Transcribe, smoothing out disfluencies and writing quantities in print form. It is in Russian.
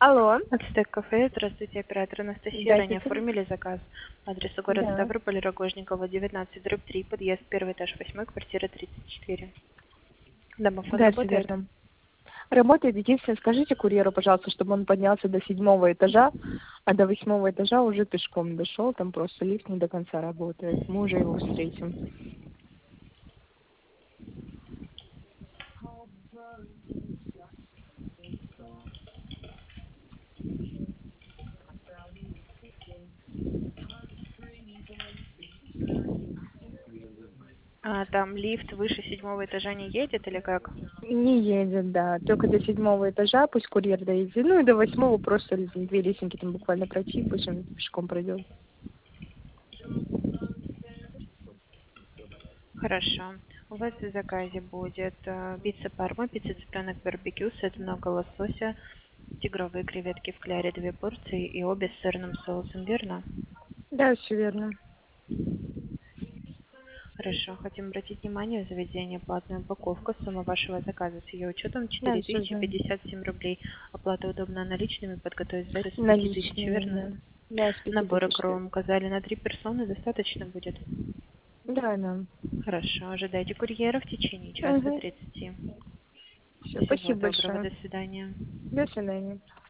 Алло, Ацтек кафе. Здравствуйте, оператор Анастасия. Ранее здравствуйте. оформили заказ. Адрес город Да, Ставрополь, Рогожникова, 19/3, подъезд 1 этаж, 8, квартира 34. Домофон да, все работает? верно. Работает. Единственное, скажите курьеру, пожалуйста, чтобы он поднялся до 7-го этажа, а до 8-го этажа уже пешком дошел, там просто лифт не до конца работает. Мы уже его встретим. А там лифт выше 7-го этажа не едет или как? Не едет, да, только до 7-го этажа, пусть курьер доедет. Ну и до 8-го просто две лесенки там буквально пройти, пусть он пешком пройдет. Хорошо. У вас в заказе будет пицца парма, пицца цыпленок барбекю, сет много лосося, тигровые креветки в кляре 2 порции и обе с сырным соусом, верно? Да, все верно. Хорошо. Хотим обратить внимание, заведение платная упаковка. Сумма вашего заказа с ее учетом Да, все знаю. 4057 рублей. Оплата удобна наличными, подготовить запись с 5000, Наличными, верно? да. Да, с Набора 5000. кром указали на 3 персоны, достаточно будет? Да, да. Хорошо. Ожидайте курьера в течение часа Угу. 30. Все, Всего спасибо доброго. большое. До свидания. До свидания.